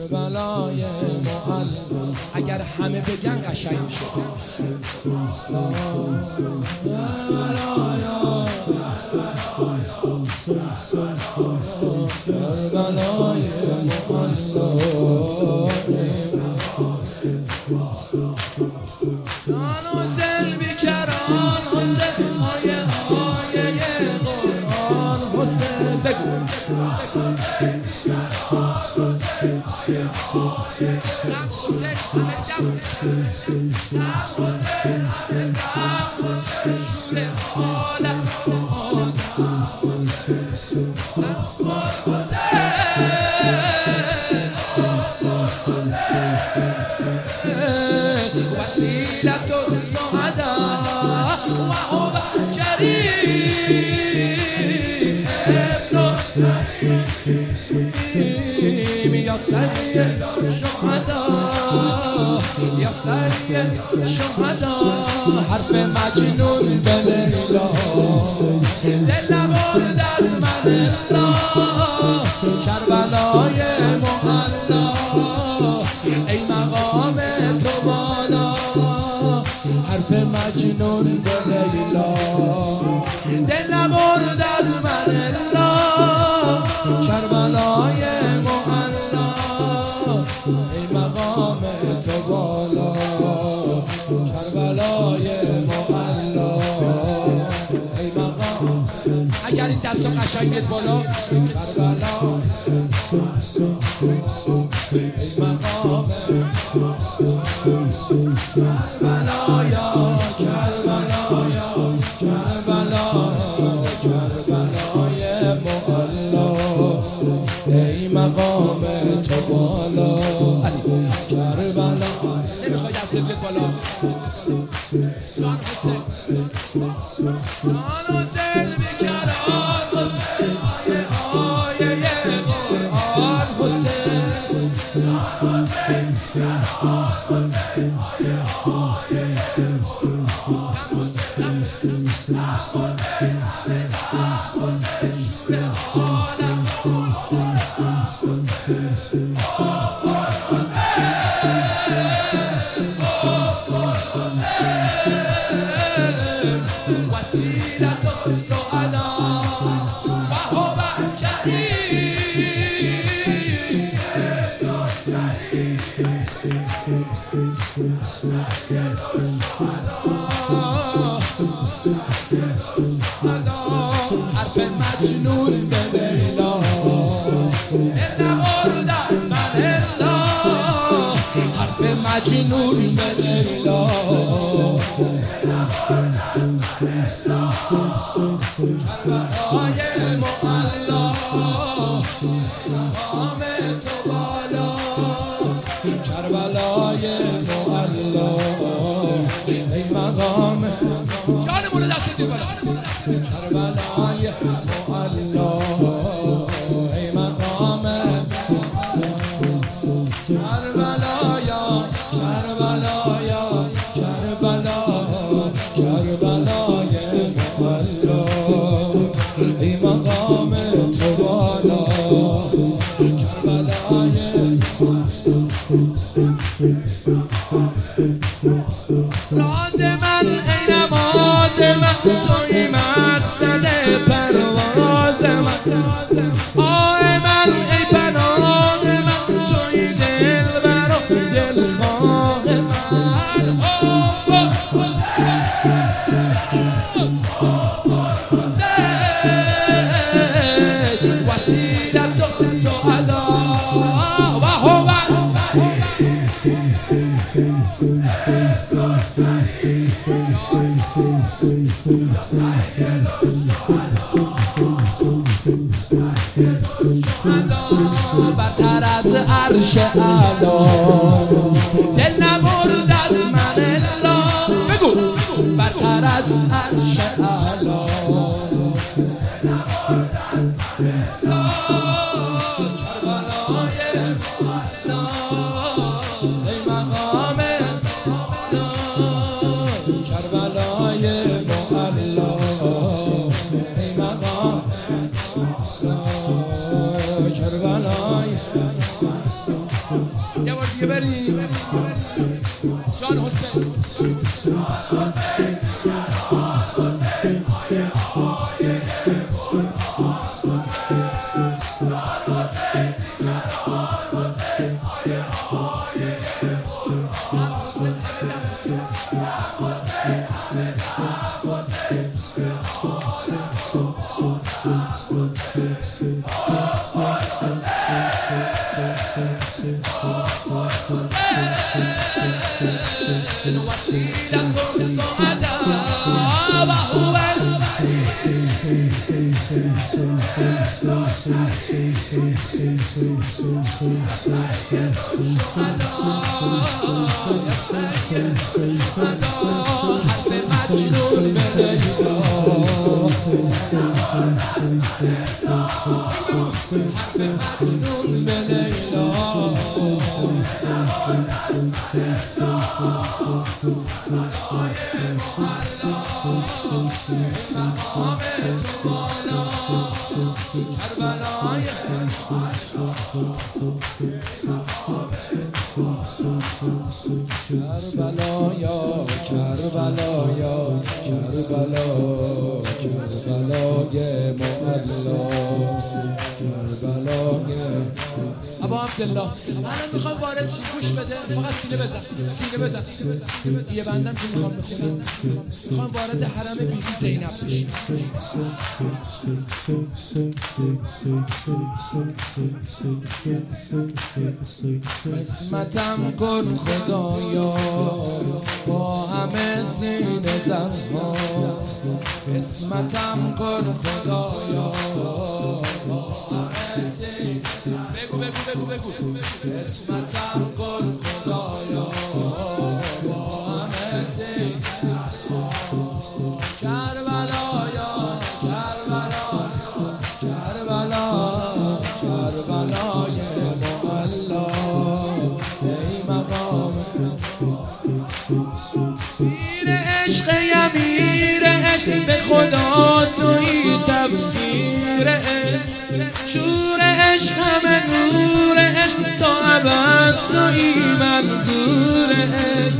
کربلای معلی. اگر همه بگن قشنگ میشه. کربلای معلی جان حسین بیکران حسین آیه قرآن حسین بگو وسيلة السعداء وهو كريم ابن يا سيد الشهداء يا سيد الشهداء حرف مجنون بلیلا دل نبرد از من الله کربلای معلی ای مقام تو بالا حرف مجنون بلیلا دل نبرد از من الله کربلای معلی ای مقام تو بالا کربلای معلی ای مقام. اگر این دست رو قشنگ بیاد بالا کربلا ای مقام کربلایا کربلایا کربلا کربلای معلی ای مقام تو بالا کربلا. نمیخوای دست بیاد بالا جان حسین جان حسین بیکران حسین آیه قرآن حسین وسيلة السعداء وهو كريم حرف مجنون بلیلا دل نبرد من الله حرف مجنون بلیلا کربلای معلی مقام تو بالا کربلای معلی ای مقام. جانمونو دست دی بالا کربلای معلی ای مقام کربلایا کربلایا کربلا کربلای معلی ای مقام تو بالا کربلای. لازمن ای نماز من توی مقصد پرواز من آه من ای پناه من توی دلبر و دلخواه من وسیلة السعداء وهو برتر از عرش اعلی دل نبرد از من الله بگو برتر از عرش اعلی کربلای ای مقام کربلای معلی ای مقام کربلای یه بار دیگه بریم جان حسین وسيلة السعداء وهو حرف مجنون کربلایا کربلایا کربلای معلا کربلای ابا عبدالله الان میخوام وارد شی گوش بده فقط سینه بزن یه بندم که میخوام بخونم میخوام وارد حرم بیبی زینب بشی قسمتم کن خدایا با همه سینه زنها قسمتم کن خدایا با همه سینه بگو قسمتم کن خدایا با همه سینه کربلایا کربلای معلا ای مقام میر عشق امیر عشق به خدا توی تفسیر عشق شور عشق همه نور عشق تا ابد توی منظور عشق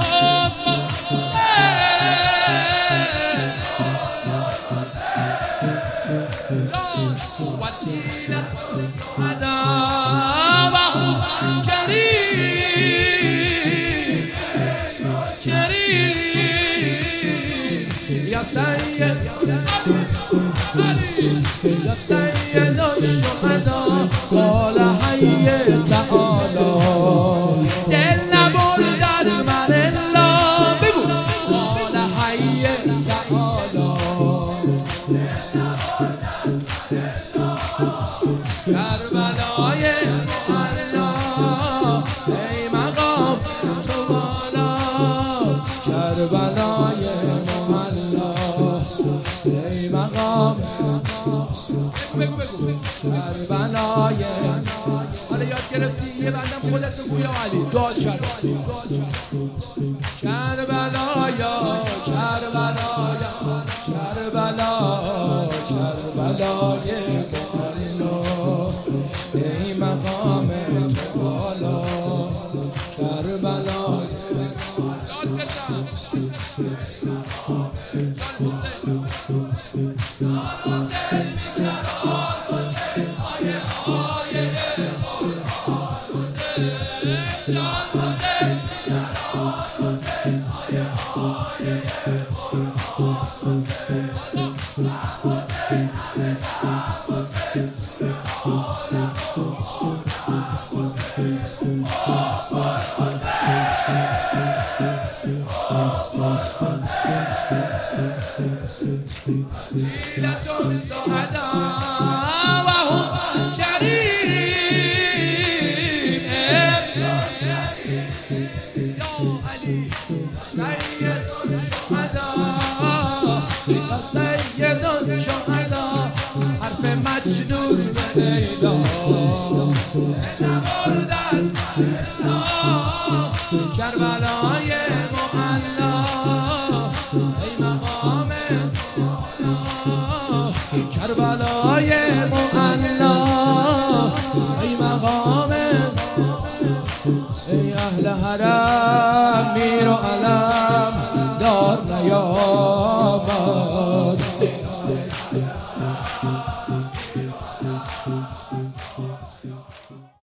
وسیلة السعداء وهو كريم يا سيد علي يا سيد الشهداء قال حي تعالى دل نبرد از من الا بگو قال حي تعالى کربلای معلا ای مقام تو بالا کربلای معلا ای مقام بگو کربلای حالا یاد گرفتی یه بندم خودت بگو یا علی داد شد کربلایا کربلای ای مقام تو بالا کربلای داد بزن وسيلة السعداء وهو كريم يا علي سيد الشهداء يا سيد الشهداء حرف مجنون بلیلا نبرد از کربلای معلا ای مقام کربلای معلا ای مقام اهل حرم میر و علم دار نیامد.